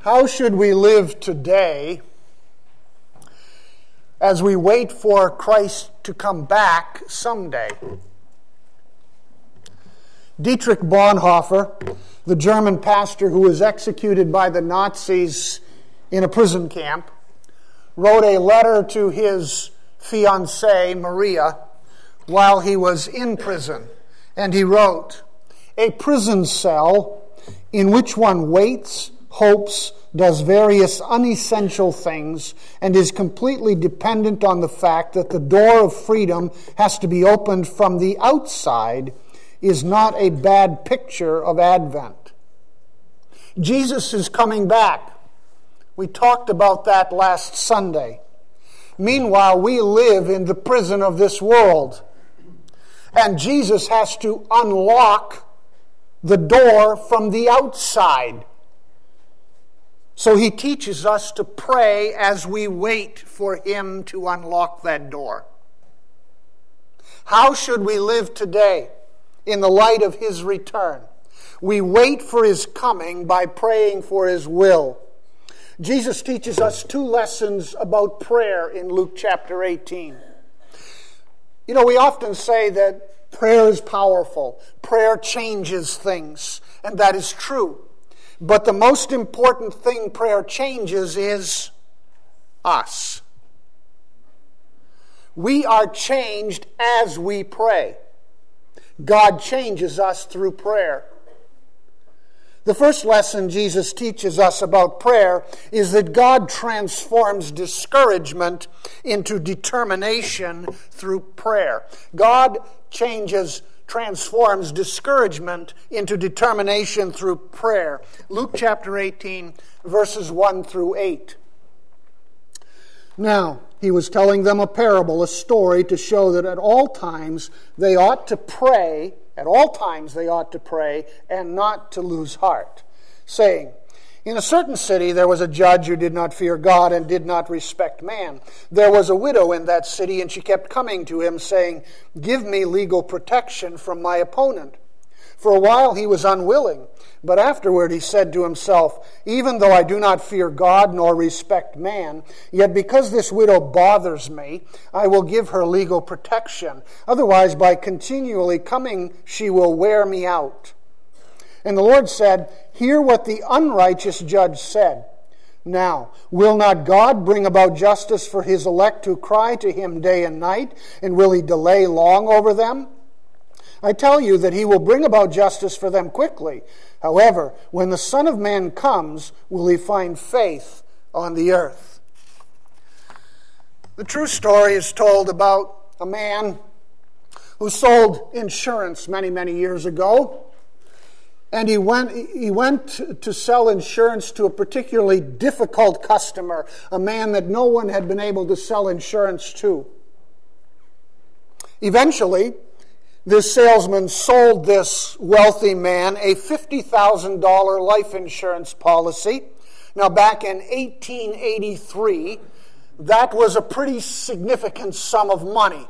How should we live today as we wait for Christ to come back someday? Dietrich Bonhoeffer, the German pastor who was executed by the Nazis in a prison camp, wrote a letter to his fiancée, Maria, while he was in prison. And he wrote, "A prison cell in which one waits, hopes, does various unessential things, and is completely dependent on the fact that the door of freedom has to be opened from the outside, is not a bad picture of Advent." Jesus is coming back. We talked about that last Sunday. Meanwhile, we live in the prison of this world. And Jesus has to unlock the door from the outside. So he teaches us to pray as we wait for him to unlock that door. How should we live today in the light of his return? We wait for his coming by praying for his will. Jesus teaches us two lessons about prayer in Luke chapter 18. You know, we often say that prayer is powerful. Prayer changes things, and that is true. But the most important thing prayer changes is us. We are changed as we pray. God changes us through prayer. The first lesson Jesus teaches us about prayer is that God transforms discouragement into determination through prayer. God transforms discouragement into determination through prayer. Luke chapter 18, verses 1 through 8. Now, he was telling them a parable, a story, to show that at all times they ought to pray, and not to lose heart, saying, "In a certain city there was a judge who did not fear God and did not respect man. There was a widow in that city, and she kept coming to him, saying, 'Give me legal protection from my opponent.' For a while he was unwilling, but afterward he said to himself, 'Even though I do not fear God nor respect man, yet because this widow bothers me, I will give her legal protection. Otherwise, by continually coming, she will wear me out.' And the Lord said, 'Hear what the unrighteous judge said. Now, will not God bring about justice for his elect who cry to him day and night, and will he delay long over them? I tell you that he will bring about justice for them quickly. However, when the Son of Man comes, will he find faith on the earth?'" The true story is told about a man who sold insurance many, many years ago. And he went to sell insurance to a particularly difficult customer, a man that no one had been able to sell insurance to. Eventually, this salesman sold this wealthy man a $50,000 life insurance policy. Now, back in 1883, that was a pretty significant sum of money.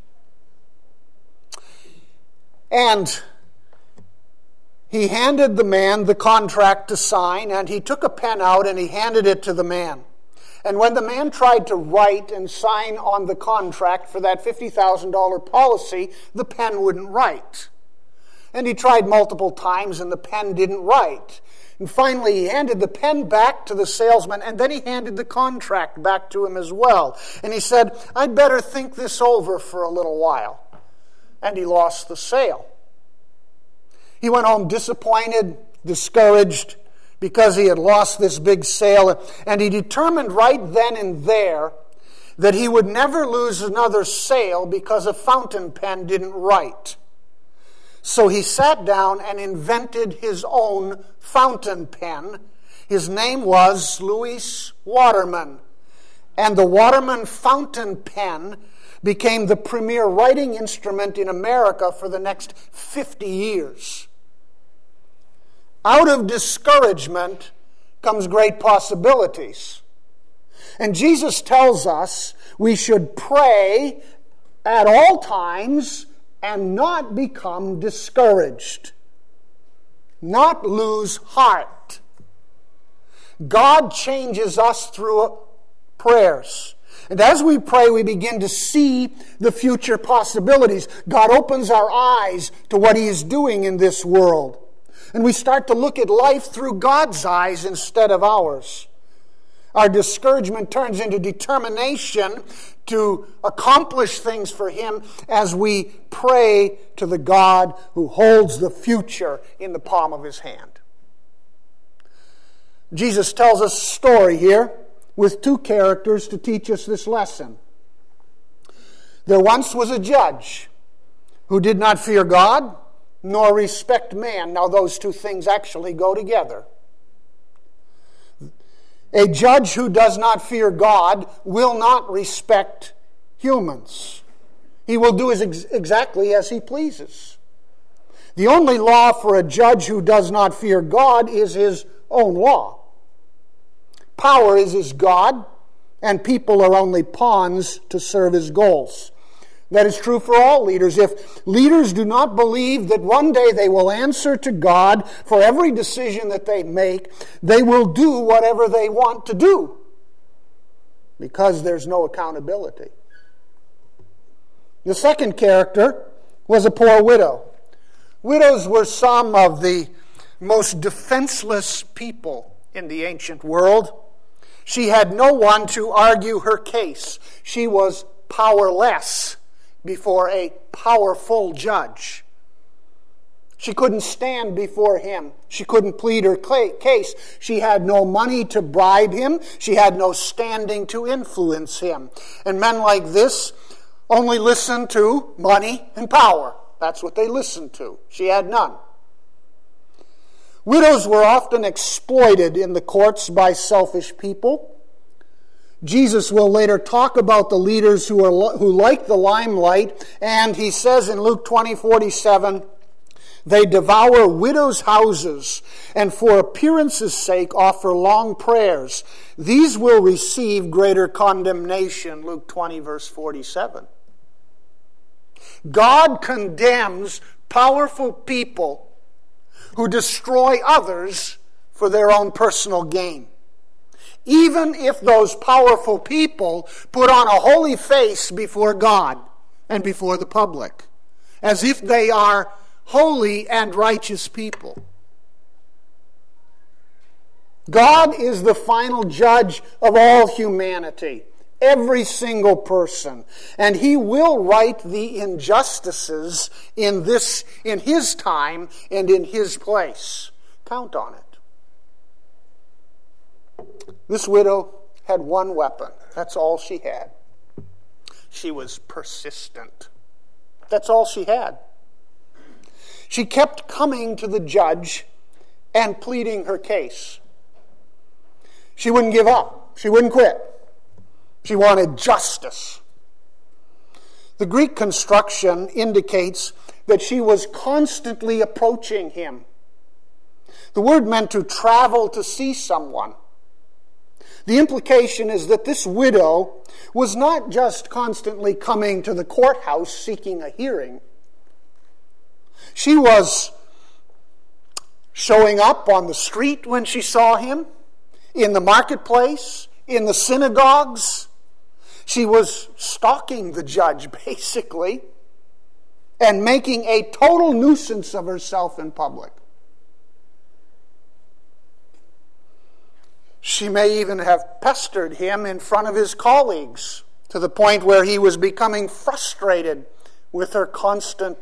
And he handed the man the contract to sign, and he took a pen out and he handed it to the man. And when the man tried to write and sign on the contract for that $50,000 policy, the pen wouldn't write. And he tried multiple times and the pen didn't write. And finally he handed the pen back to the salesman, and then he handed the contract back to him as well. And he said, "I'd better think this over for a little while." And he lost the sale. He went home disappointed, discouraged, because he had lost this big sale, and he determined right then and there that he would never lose another sale because a fountain pen didn't write. So he sat down and invented his own fountain pen. His name was Louis Waterman, and the Waterman fountain pen became the premier writing instrument in America for the next 50 years. Out of discouragement comes great possibilities. And Jesus tells us we should pray at all times and not become discouraged, not lose heart. God changes us through prayers. And as we pray, we begin to see the future possibilities. God opens our eyes to what He is doing in this world. And we start to look at life through God's eyes instead of ours. Our discouragement turns into determination to accomplish things for Him as we pray to the God who holds the future in the palm of His hand. Jesus tells us a story here with two characters to teach us this lesson. There once was a judge who did not fear God nor respect man. Now those two things actually go together. A judge who does not fear God will not respect humans. He will do exactly as he pleases. The only law for a judge who does not fear God is his own law. Power is his God, and people are only pawns to serve his goals. That is true for all leaders. If leaders do not believe that one day they will answer to God for every decision that they make, they will do whatever they want to do because there's no accountability. The second character was a poor widow. Widows were some of the most defenseless people in the ancient world. She had no one to argue her case. She was powerless before a powerful judge. She couldn't stand before him. She couldn't plead her case. She had no money to bribe him. She had no standing to influence him. And men like this only listened to money and power. That's what they listened to. She had none. Widows were often exploited in the courts by selfish people. Jesus will later talk about the leaders who like the limelight, and he says in Luke 20:47, they devour widows' houses, and for appearance's sake offer long prayers. These will receive greater condemnation, Luke 20, verse 47. God condemns powerful people who destroy others for their own personal gain. Even if those powerful people put on a holy face before God and before the public, as if they are holy and righteous people. God is the final judge of all humanity, every single person, and He will right the injustices in His time and in His place. Count on it. This widow had one weapon. That's all she had. She was persistent. That's all she had. She kept coming to the judge and pleading her case. She wouldn't give up. She wouldn't quit. She wanted justice. The Greek construction indicates that she was constantly approaching him. The word meant to travel to see someone. The implication is that this widow was not just constantly coming to the courthouse seeking a hearing. She was showing up on the street when she saw him, in the marketplace, in the synagogues. She was stalking the judge, basically, and making a total nuisance of herself in public. She may even have pestered him in front of his colleagues to the point where he was becoming frustrated with her constant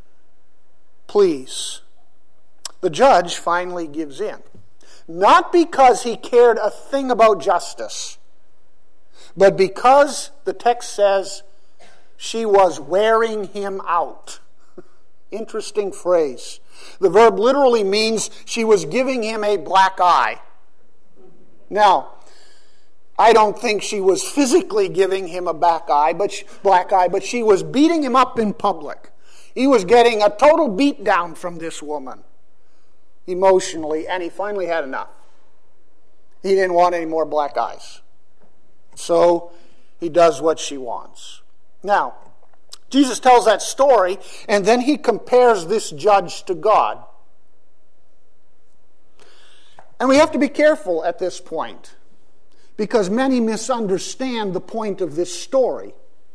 pleas. The judge finally gives in. Not because he cared a thing about justice, but because the text says she was wearing him out. Interesting phrase. The verb literally means she was giving him a black eye. Now, I don't think she was physically giving him a black eye, but she was beating him up in public. He was getting a total beat down from this woman, emotionally, and he finally had enough. He didn't want any more black eyes. So he does what she wants. Now, Jesus tells that story, and then he compares this judge to God. And we have to be careful at this point, because many misunderstand the point of this story.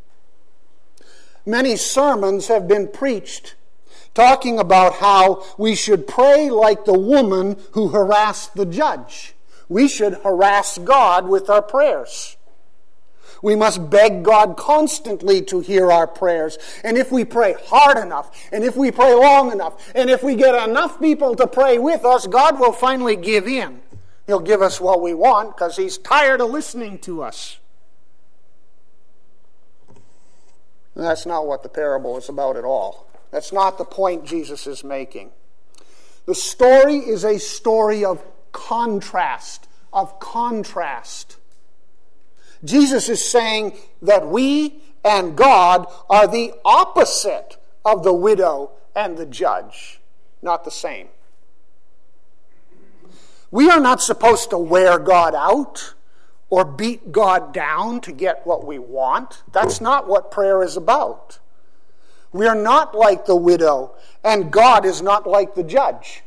Many sermons have been preached talking about how we should pray like the woman who harassed the judge. We should harass God with our prayers. We must beg God constantly to hear our prayers. And if we pray hard enough, and if we pray long enough, and if we get enough people to pray with us, God will finally give in. He'll give us what we want because He's tired of listening to us. And that's not what the parable is about at all. That's not the point Jesus is making. The story is a story of contrast, Jesus is saying that we and God are the opposite of the widow and the judge, not the same. We are not supposed to wear God out or beat God down to get what we want. That's not what prayer is about. We are not like the widow, and God is not like the judge.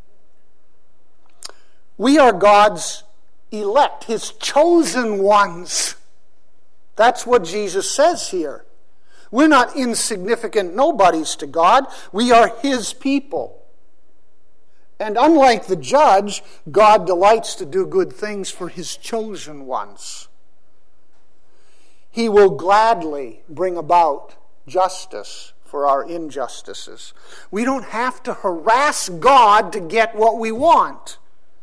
We are God's elect, His chosen ones. That's what Jesus says here. We're not insignificant nobodies to God. We are His people. And unlike the judge, God delights to do good things for His chosen ones. He will gladly bring about justice for our injustices. We don't have to harass God to get what we want.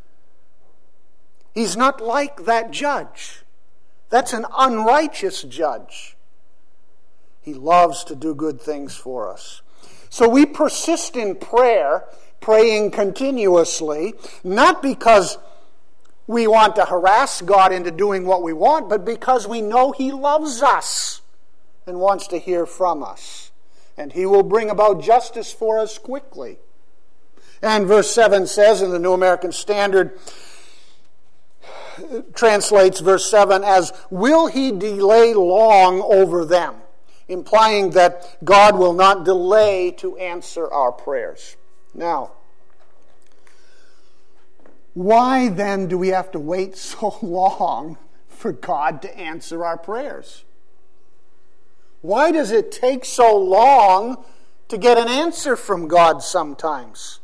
He's not like that judge. That's an unrighteous judge. He loves to do good things for us. So we persist in prayer, praying continuously, not because we want to harass God into doing what we want, but because we know He loves us and wants to hear from us. And He will bring about justice for us quickly. And verse 7 says in the New American Standard, translates verse 7 as, will He delay long over them? Implying that God will not delay to answer our prayers. Now, why then do we have to wait so long for God to answer our prayers? Why does it take so long to get an answer from God sometimes?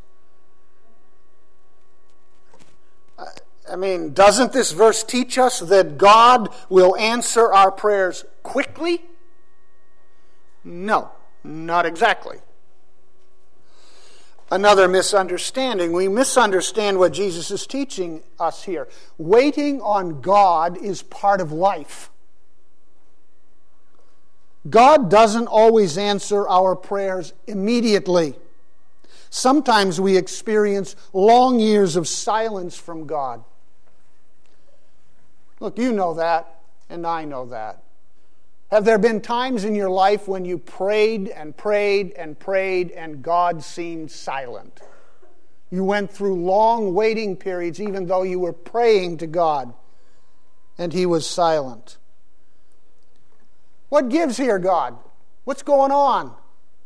I mean, doesn't this verse teach us that God will answer our prayers quickly? No, not exactly. Another misunderstanding. We misunderstand what Jesus is teaching us here. Waiting on God is part of life. God doesn't always answer our prayers immediately. Sometimes we experience long years of silence from God. Look, you know that, and I know that. Have there been times in your life when you prayed and prayed and prayed and God seemed silent? You went through long waiting periods even though you were praying to God and He was silent. What gives here, God? What's going on?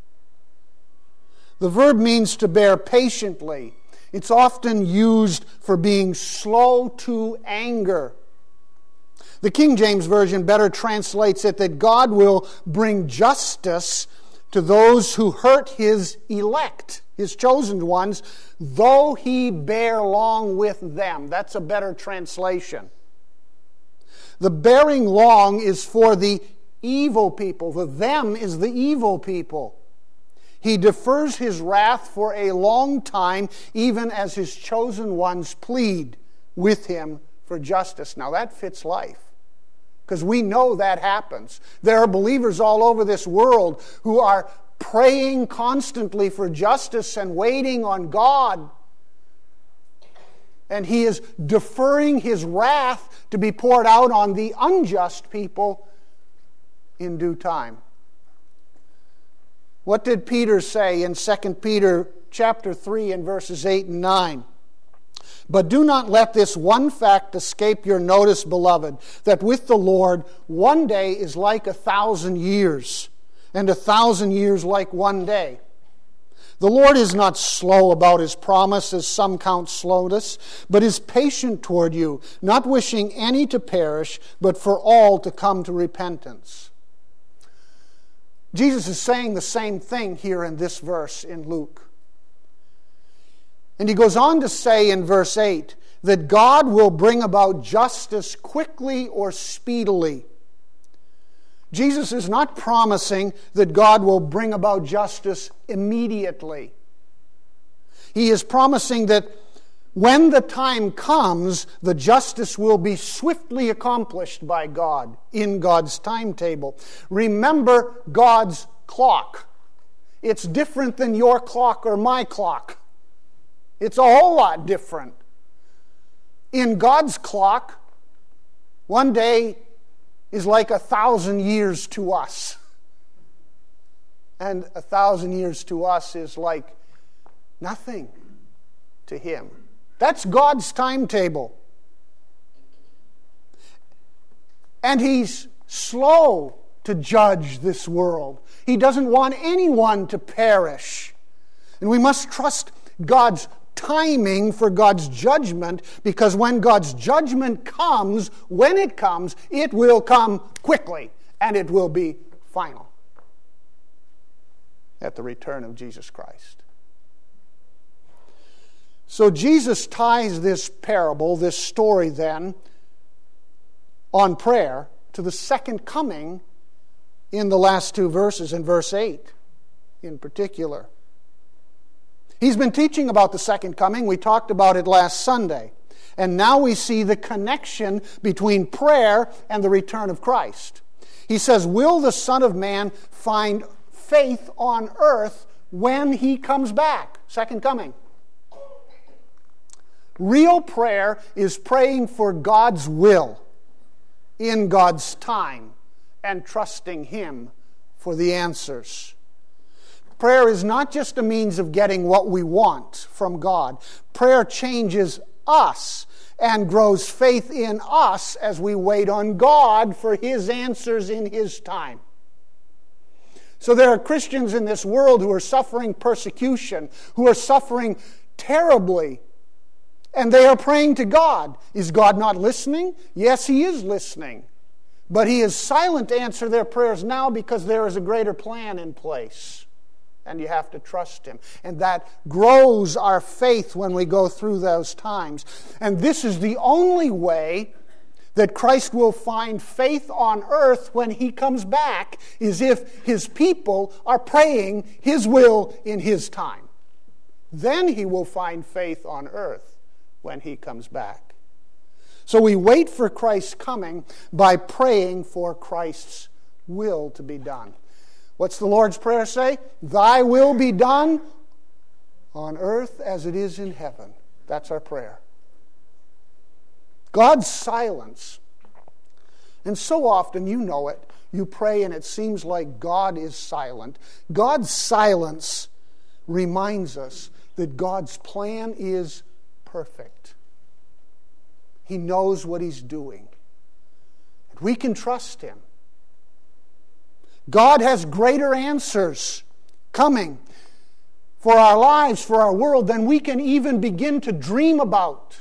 The verb means to bear patiently. It's often used for being slow to anger. The King James Version better translates it that God will bring justice to those who hurt His elect, His chosen ones, though He bear long with them. That's a better translation. The bearing long is for the evil people. The them is the evil people. He defers His wrath for a long time, even as His chosen ones plead with Him for justice. Now that fits life, because we know that happens. There are believers all over this world who are praying constantly for justice and waiting on God. And He is deferring His wrath to be poured out on the unjust people in due time. What did Peter say in 2 Peter chapter 3 and verses 8 and 9? But do not let this one fact escape your notice, beloved, that with the Lord 1 day is like 1,000 years, and 1,000 years like 1 day. The Lord is not slow about his promise, as some count slowness, but is patient toward you, not wishing any to perish, but for all to come to repentance. Jesus is saying the same thing here in this verse in Luke. And he goes on to say in verse 8 that God will bring about justice quickly or speedily. Jesus is not promising that God will bring about justice immediately. He is promising that when the time comes, the justice will be swiftly accomplished by God in God's timetable. Remember God's clock. It's different than your clock or my clock. It's a whole lot different. In God's clock, one day is like 1,000 years to us. And 1,000 years to us is like nothing to him. That's God's timetable. And he's slow to judge this world. He doesn't want anyone to perish. And we must trust God's timing for God's judgment, because when God's judgment comes, when it comes, it will come quickly, and it will be final at the return of Jesus Christ. So Jesus ties this parable, this story then, on prayer to the second coming in the last two verses, in verse 8 in particular. He's been teaching about the second coming. We talked about it last Sunday. And now we see the connection between prayer and the return of Christ. He says, will the Son of Man find faith on earth when he comes back? Second coming. Real prayer is praying for God's will in God's time and trusting him for the answers. Prayer is not just a means of getting what we want from God. Prayer changes us and grows faith in us as we wait on God for his answers in his time. So there are Christians in this world who are suffering persecution, who are suffering terribly, and they are praying to God. Is God not listening? Yes, he is listening. But he is silent to answer their prayers now because there is a greater plan in place. And you have to trust him. And that grows our faith when we go through those times. And this is the only way that Christ will find faith on earth when he comes back, is if his people are praying his will in his time. Then he will find faith on earth when he comes back. So we wait for Christ's coming by praying for Christ's will to be done. What's the Lord's Prayer say? Thy will be done on earth as it is in heaven. That's our prayer. God's silence. And so often, you know it, you pray and it seems like God is silent. God's silence reminds us that God's plan is perfect. He knows what he's doing. And we can trust him. God has greater answers coming for our lives, for our world, than we can even begin to dream about.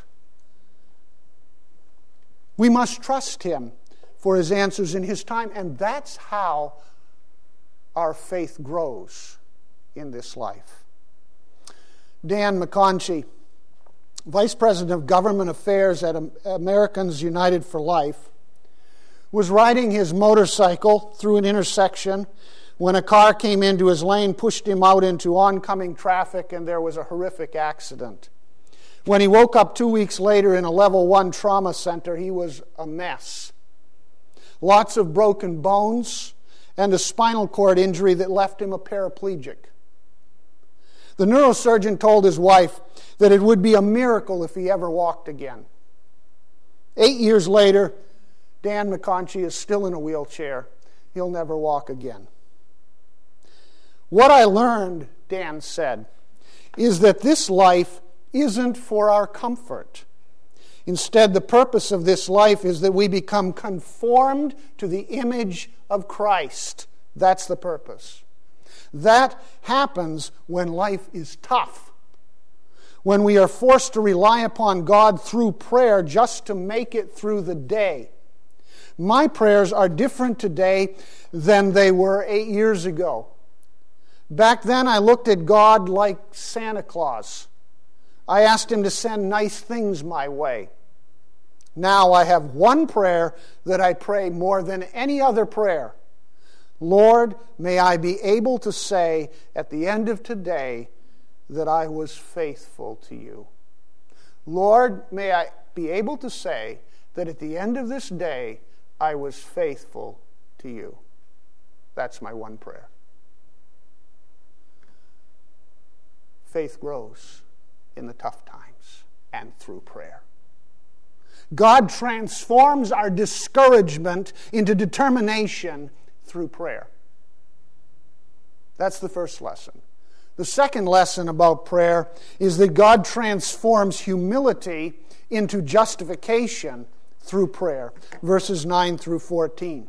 We must trust him for his answers in his time, and that's how our faith grows in this life. Dan McConchie, Vice President of Government Affairs at Americans United for Life, was riding his motorcycle through an intersection when a car came into his lane, pushed him out into oncoming traffic, and there was a horrific accident. When he woke up 2 weeks later in a level 1 trauma center, he was a mess. Lots of broken bones and a spinal cord injury that left him a paraplegic. The neurosurgeon told his wife that it would be a miracle if he ever walked again. 8 years later, Dan McConchie is still in a wheelchair. He'll never walk again. What I learned, Dan said, is that this life isn't for our comfort. Instead, the purpose of this life is that we become conformed to the image of Christ. That's the purpose. That happens when life is tough. When we are forced to rely upon God through prayer just to make it through the day. My prayers are different today than they were 8 years ago. Back then, I looked at God like Santa Claus. I asked Him to send nice things my way. Now I have one prayer that I pray more than any other prayer. Lord, may I be able to say at the end of today that I was faithful to you. Lord, may I be able to say that at the end of this day I was faithful to you. That's my one prayer. Faith grows in the tough times and through prayer. God transforms our discouragement into determination through prayer. That's the first lesson. The second lesson about prayer is that God transforms humility into justification through prayer. Verses 9 through 14.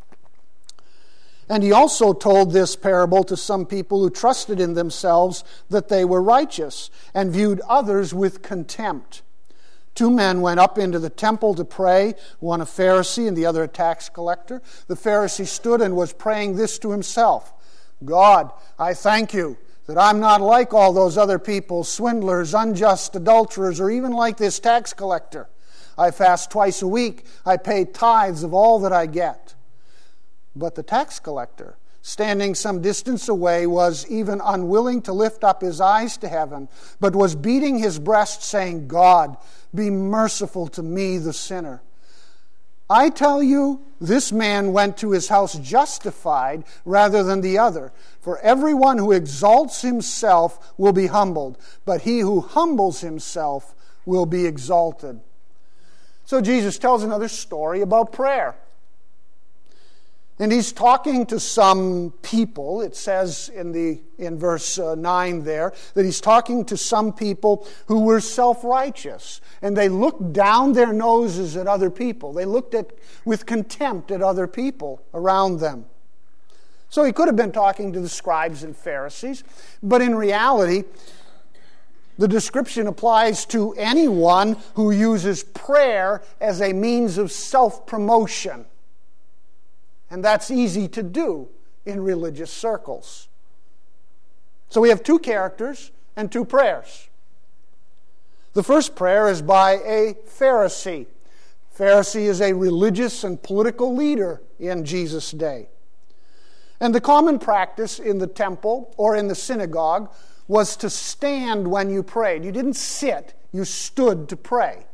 And He also told this parable to some people who trusted in themselves that they were righteous and viewed others with contempt. 2 men went up into the temple to pray, one a Pharisee and the other a tax collector. The Pharisee stood and was praying this to himself: God, I thank you that I'm not like all those other people, swindlers, unjust, adulterers, or even like this tax collector. I fast twice a week. I pay tithes of all that I get. But the tax collector, standing some distance away, was even unwilling to lift up his eyes to heaven, but was beating his breast, saying, God, be merciful to me, the sinner. I tell you, this man went to his house justified rather than the other. For everyone who exalts himself will be humbled, but he who humbles himself will be exalted. So Jesus tells another story about prayer. And He's talking to some people. It says in verse 9 there that He's talking to some people who were self-righteous. And they looked down their noses at other people. They looked with contempt at other people around them. So He could have been talking to the scribes and Pharisees. But in reality, the description applies to anyone who uses prayer as a means of self-promotion. And that's easy to do in religious circles. So we have 2 characters and 2 prayers. The first prayer is by a Pharisee. Pharisee is a religious and political leader in Jesus' day. And the common practice in the temple or in the synagogue was to stand when you prayed. You didn't sit, you stood to pray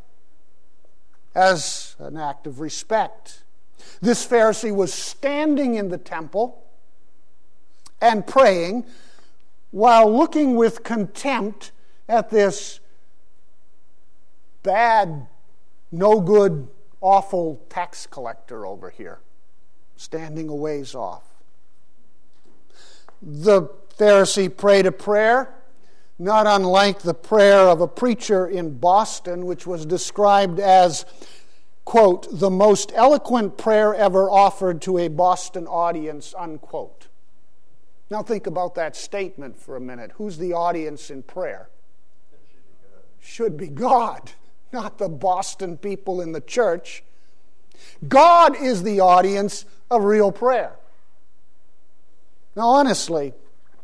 as an act of respect. This Pharisee was standing in the temple and praying while looking with contempt at this bad, no good, awful tax collector over here, standing a ways off. The Pharisee prayed a prayer, not unlike the prayer of a preacher in Boston, which was described as, quote, the most eloquent prayer ever offered to a Boston audience, unquote. Now think about that statement for a minute. Who's the audience in prayer? Should be God, not the Boston people in the church. God is the audience of real prayer. Now honestly,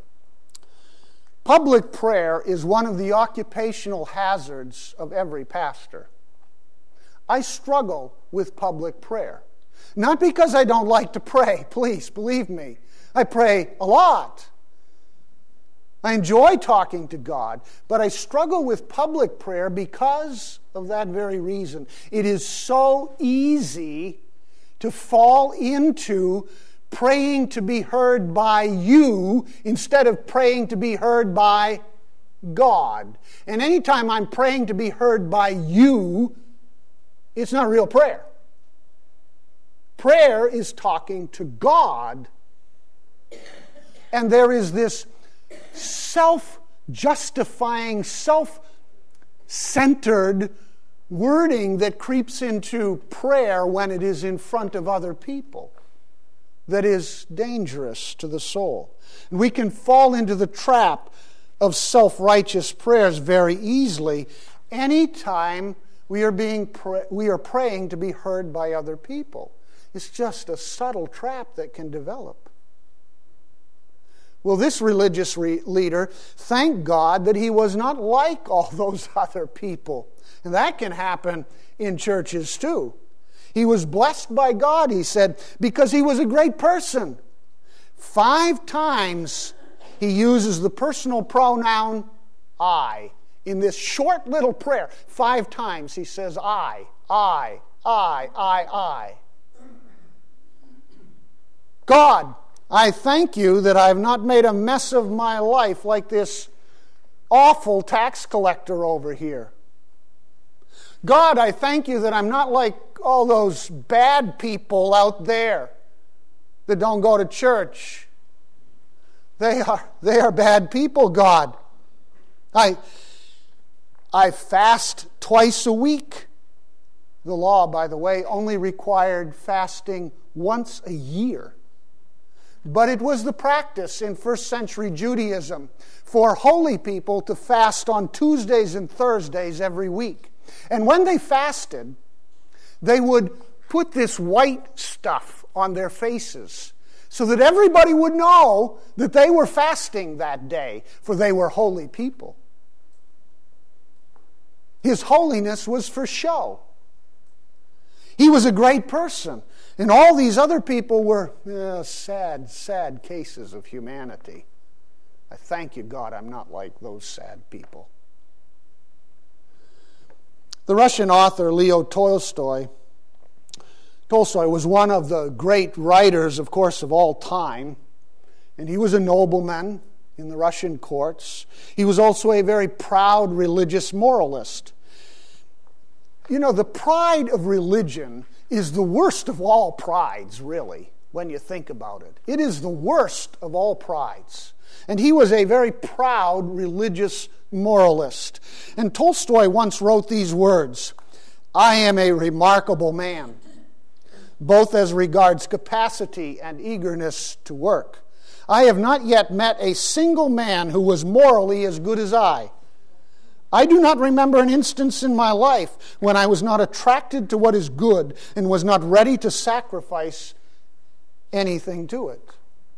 public prayer is one of the occupational hazards of every pastor. I struggle with public prayer. Not because I don't like to pray, please, believe me. I pray a lot. I enjoy talking to God, but I struggle with public prayer because of that very reason. It is so easy to fall into praying to be heard by you instead of praying to be heard by God. And anytime I'm praying to be heard by you, it's not real prayer. Prayer is talking to God. And there is this self-justifying, self-centered wording that creeps into prayer when it is in front of other people. that is dangerous to the soul. And we can fall into the trap of self-righteous prayers very easily anytime we are praying to be heard by other people. It's just a subtle trap that can develop. Well, this religious leader thanked God that he was not like all those other people. And that can happen in churches too. He was blessed by God, he said, because he was a great person. 5 times he uses the personal pronoun I. In this short little prayer, 5 times he says I. God, I thank you that I have not made a mess of my life like this awful tax collector over here. God, I thank you that I'm not like all those bad people out there that don't go to church. They are bad people, God. I fast twice a week. The law, by the way, only required fasting once a year. But it was the practice in first century Judaism for holy people to fast on Tuesdays and Thursdays every week. And when they fasted, they would put this white stuff on their faces so that everybody would know that they were fasting that day, for they were holy people. His holiness was for show. He was a great person. And all these other people were sad, sad cases of humanity. I thank you, God, I'm not like those sad people. The Russian author Leo Tolstoy was one of the great writers, of course, of all time. And he was a nobleman in the Russian courts. He was also a very proud religious moralist. You know, the pride of religion is the worst of all prides, really, when you think about it. It is the worst of all prides. And he was a very proud religious moralist. And Tolstoy once wrote these words, I am a remarkable man, both as regards capacity and eagerness to work. I have not yet met a single man who was morally as good as I. I do not remember an instance in my life when I was not attracted to what is good and was not ready to sacrifice anything to it.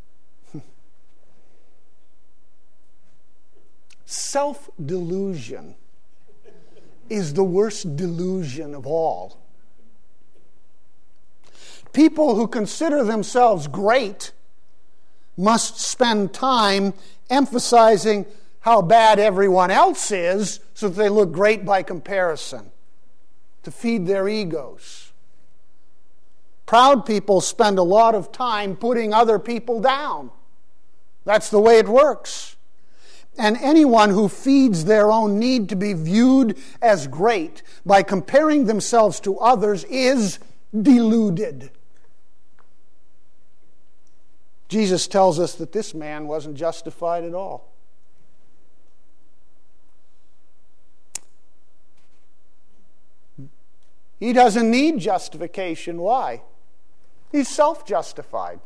Self-delusion is the worst delusion of all. People who consider themselves great must spend time emphasizing how bad everyone else is so that they look great by comparison, to feed their egos. Proud people spend a lot of time putting other people down. That's the way it works. And anyone who feeds their own need to be viewed as great by comparing themselves to others is deluded. Jesus tells us that this man wasn't justified at all. He doesn't need justification. Why? He's self-justified.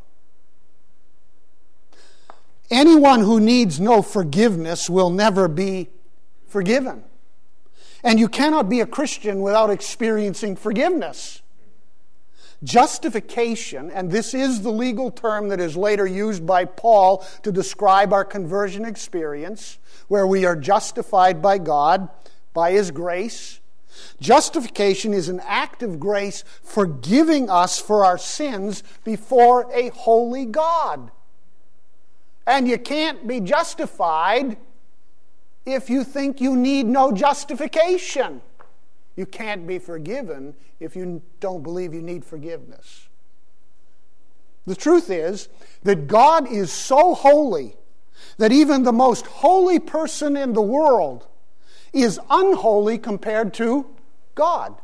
Anyone who needs no forgiveness will never be forgiven. And you cannot be a Christian without experiencing forgiveness. Justification, and this is the legal term that is later used by Paul to describe our conversion experience, where we are justified by God, by His grace. Justification is an act of grace forgiving us for our sins before a holy God. And you can't be justified if you think you need no justification. You can't be forgiven if you don't believe you need forgiveness. The truth is that God is so holy that even the most holy person in the world is unholy compared to God.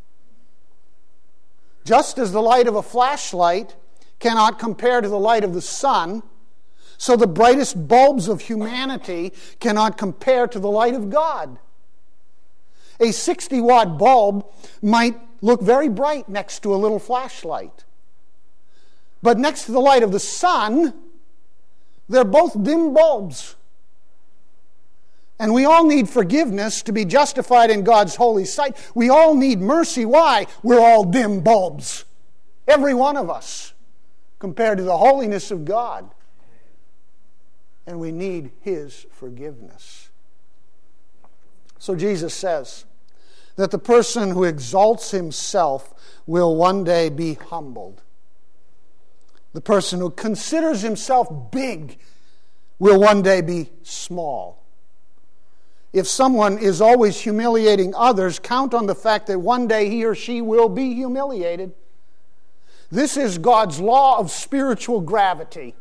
Just as the light of a flashlight cannot compare to the light of the sun, so the brightest bulbs of humanity cannot compare to the light of God. A 60-watt bulb might look very bright next to a little flashlight. But next to the light of the sun, they're both dim bulbs. And we all need forgiveness to be justified in God's holy sight. We all need mercy. Why? We're all dim bulbs. Every one of us, compared to the holiness of God. And we need His forgiveness. So Jesus says that the person who exalts himself will one day be humbled. The person who considers himself big will one day be small. If someone is always humiliating others, count on the fact that one day he or she will be humiliated. This is God's law of spiritual gravity.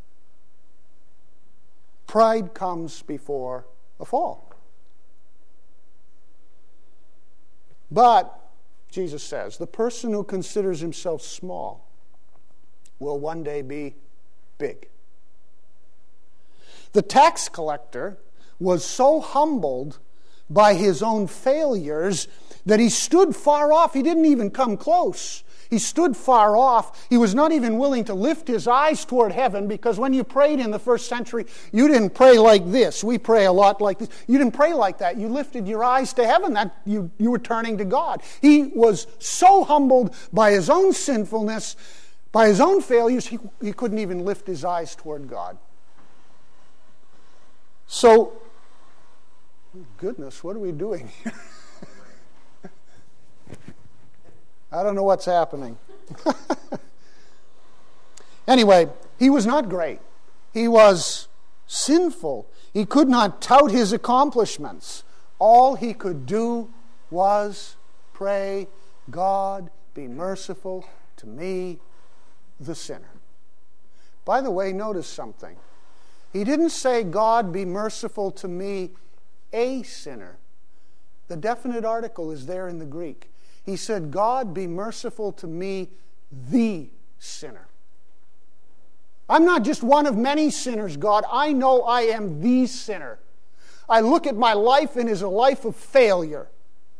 Pride comes before a fall. But, Jesus says, the person who considers himself small will one day be big. The tax collector was so humbled by his own failures that he stood far off. He didn't even come close. He stood far off. He was not even willing to lift his eyes toward heaven, because when you prayed in the first century, you didn't pray like this. We pray a lot like this. You didn't pray like that. You lifted your eyes to heaven. That you were turning to God. He was so humbled by his own sinfulness, by his own failures, he couldn't even lift his eyes toward God. So, goodness, what are we doing here? I don't know what's happening. Anyway, he was not great. He was sinful. He could not tout his accomplishments. All he could do was pray, God, be merciful to me, the sinner. By the way, notice something. He didn't say, God, be merciful to me, a sinner. The definite article is there in the Greek. He said, God, be merciful to me, the sinner. I'm not just one of many sinners, God. I know I am the sinner. I look at my life and it is a life of failure.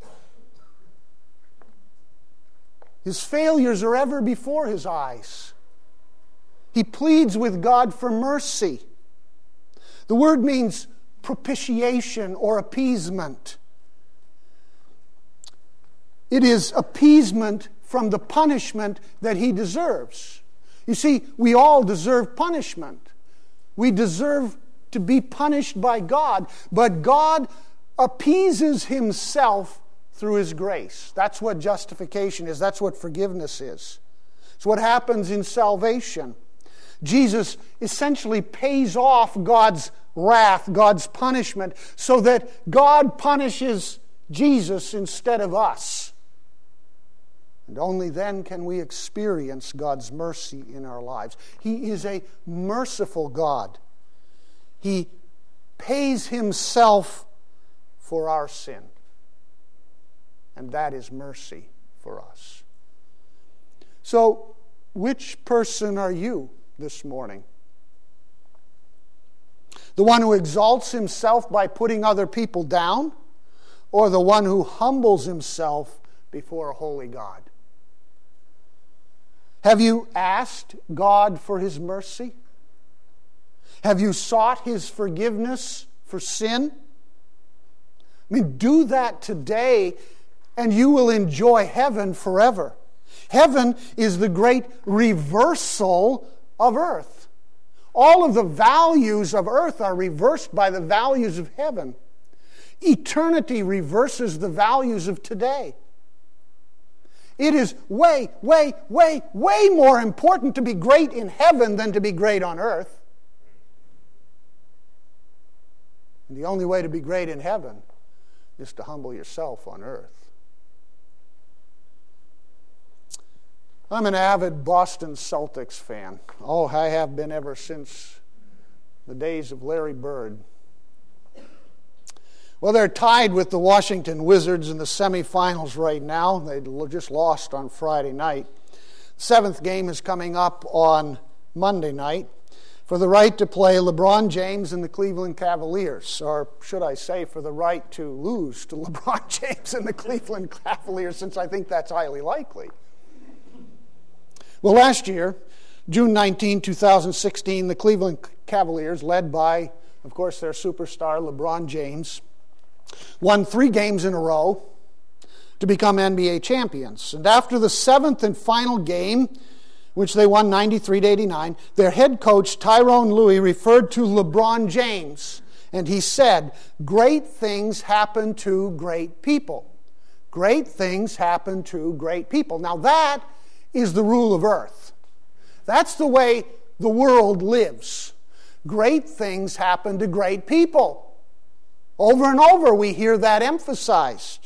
His failures are ever before his eyes. He pleads with God for mercy. The word means propitiation or appeasement. It is appeasement from the punishment that he deserves. You see, we all deserve punishment. We deserve to be punished by God, but God appeases himself through his grace. That's what justification is. That's what forgiveness is. It's what happens in salvation. Jesus essentially pays off God's wrath, God's punishment, so that God punishes Jesus instead of us. And only then can we experience God's mercy in our lives. He is a merciful God. He pays himself for our sin. And that is mercy for us. So, which person are you this morning? The one who exalts himself by putting other people down, or the one who humbles himself before a holy God? Have you asked God for his mercy? Have you sought his forgiveness for sin? I mean, do that today and you will enjoy heaven forever. Heaven is the great reversal of earth. All of the values of earth are reversed by the values of heaven. Eternity reverses the values of today. It is way, way, way, way more important to be great in heaven than to be great on earth. And the only way to be great in heaven is to humble yourself on earth. I'm an avid Boston Celtics fan. Oh, I have been ever since the days of Larry Bird. Well, they're tied with the Washington Wizards in the semifinals right now. They just lost on Friday night. The seventh game is coming up on Monday night for the right to play LeBron James and the Cleveland Cavaliers. Or should I say, for the right to lose to LeBron James and the Cleveland Cavaliers, since I think that's highly likely. Well, last year, June 19, 2016, the Cleveland Cavaliers, led by, of course, their superstar LeBron James, won 3 games in a row to become NBA champions. And after the 7th and final game, which they won 93-89, their head coach, Tyrone Lue, referred to LeBron James, and he said, "Great things happen to great people. Great things happen to great people." Now that is the rule of earth. That's the way the world lives. Great things happen to great people. Over and over we hear that emphasized.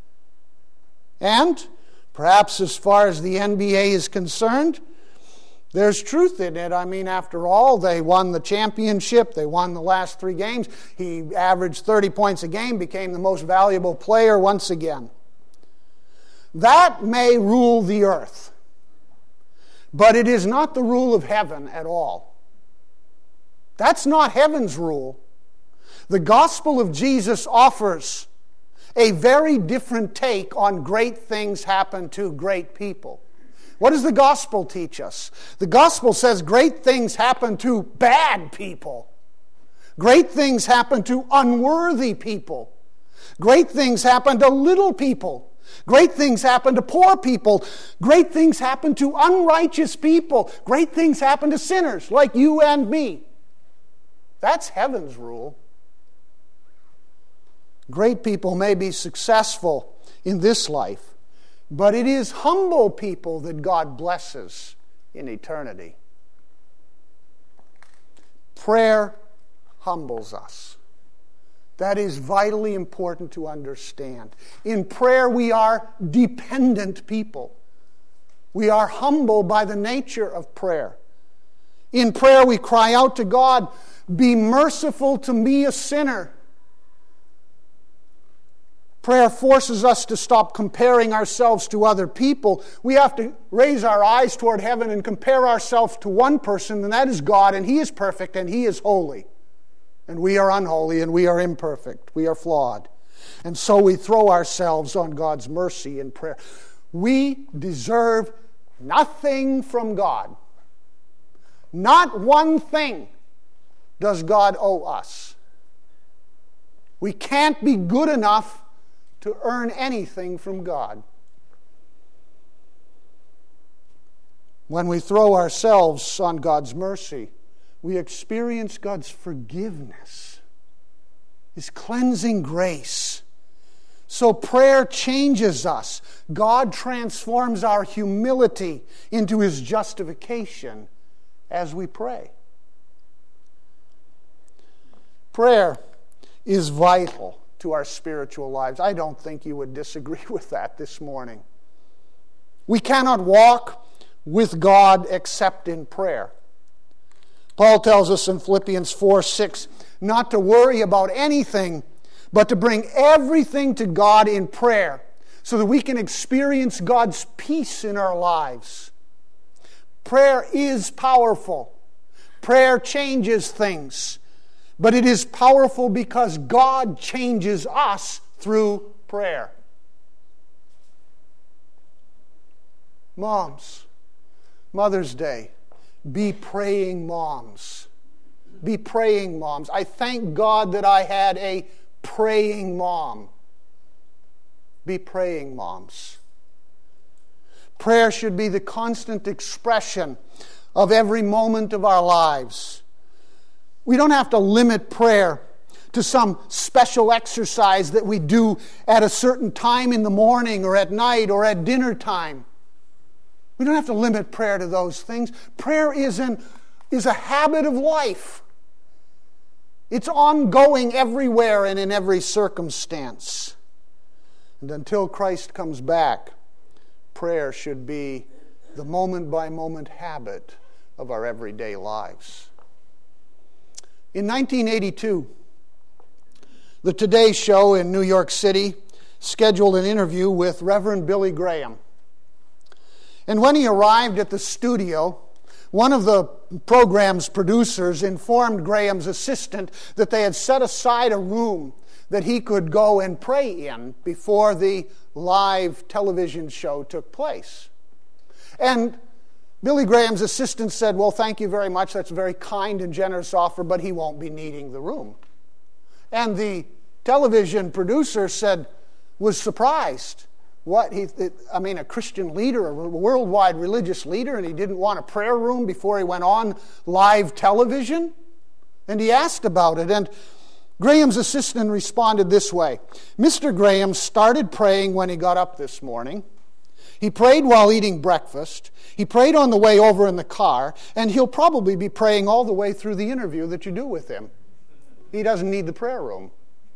And perhaps as far as the NBA is concerned, there's truth in it. I mean, after all, they won the championship. They won the last 3 games. He averaged 30 points a game, became the most valuable player once again. That may rule the earth, but it is not the rule of heaven at all. That's not heaven's rule. The gospel of Jesus offers a very different take on great things happen to great people. What does the gospel teach us? The gospel says great things happen to bad people. Great things happen to unworthy people. Great things happen to little people. Great things happen to poor people. Great things happen to unrighteous people. Great things happen to sinners like you and me. That's heaven's rule. Great people may be successful in this life, but it is humble people that God blesses in eternity. Prayer humbles us. That is vitally important to understand. In prayer, we are dependent people. We are humble by the nature of prayer. In prayer, we cry out to God, "Be merciful to me, a sinner." Prayer forces us to stop comparing ourselves to other people. We have to raise our eyes toward heaven and compare ourselves to one person, and that is God, and He is perfect, and He is holy. And we are unholy, and we are imperfect. We are flawed. And so we throw ourselves on God's mercy in prayer. We deserve nothing from God. Not one thing does God owe us. We can't be good enough to earn anything from God. When we throw ourselves on God's mercy, we experience God's forgiveness, His cleansing grace. So prayer changes us. God transforms our humility into His justification as we pray. Prayer is vital to our spiritual lives. I don't think you would disagree with that this morning. We cannot walk with God except in prayer. Paul tells us in Philippians 4:6 not to worry about anything, but to bring everything to God in prayer so that we can experience God's peace in our lives. Prayer is powerful. Prayer changes things. But it is powerful because God changes us through prayer. Moms, Mother's Day, be praying moms. Be praying moms. I thank God that I had a praying mom. Be praying moms. Prayer should be the constant expression of every moment of our lives. We don't have to limit prayer to some special exercise that we do at a certain time in the morning or at night or at dinner time. We don't have to limit prayer to those things. Prayer is a habit of life. It's ongoing everywhere and in every circumstance. And until Christ comes back, prayer should be the moment-by-moment habit of our everyday lives. In 1982, the Today Show in New York City scheduled an interview with Reverend Billy Graham. And when he arrived at the studio, one of the program's producers informed Graham's assistant that they had set aside a room that he could go and pray in before the live television show took place. And Billy Graham's assistant said, well, thank you very much. That's a very kind and generous offer, but he won't be needing the room. And the television producer was surprised. A Christian leader, a worldwide religious leader, and he didn't want a prayer room before he went on live television? And he asked about it, and Graham's assistant responded this way. Mr. Graham started praying when he got up this morning. He prayed while eating breakfast. He prayed on the way over in the car, and he'll probably be praying all the way through the interview that you do with him. He doesn't need the prayer room.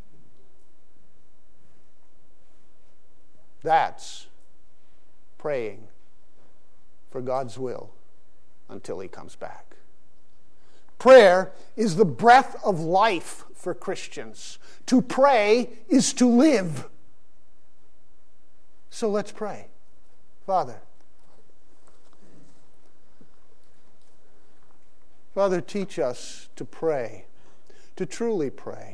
That's praying for God's will until He comes back. Prayer is the breath of life for Christians. To pray is to live. So let's pray. Father, teach us to pray, to truly pray.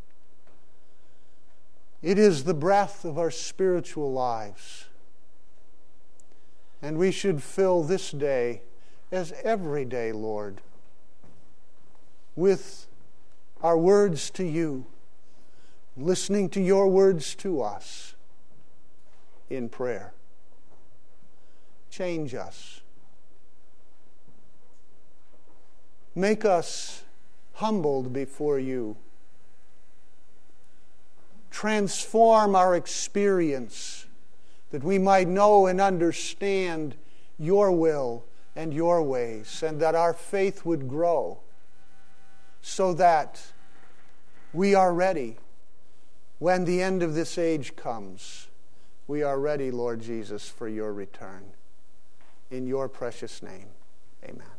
It is the breath of our spiritual lives. And we should fill this day, as every day, Lord, with our words to you, listening to your words to us in prayer. Change us. Make us humbled before you. Transform our experience that we might know and understand your will and your ways, and that our faith would grow so that we are ready when the end of this age comes. We are ready, Lord Jesus, for your return. In your precious name, amen.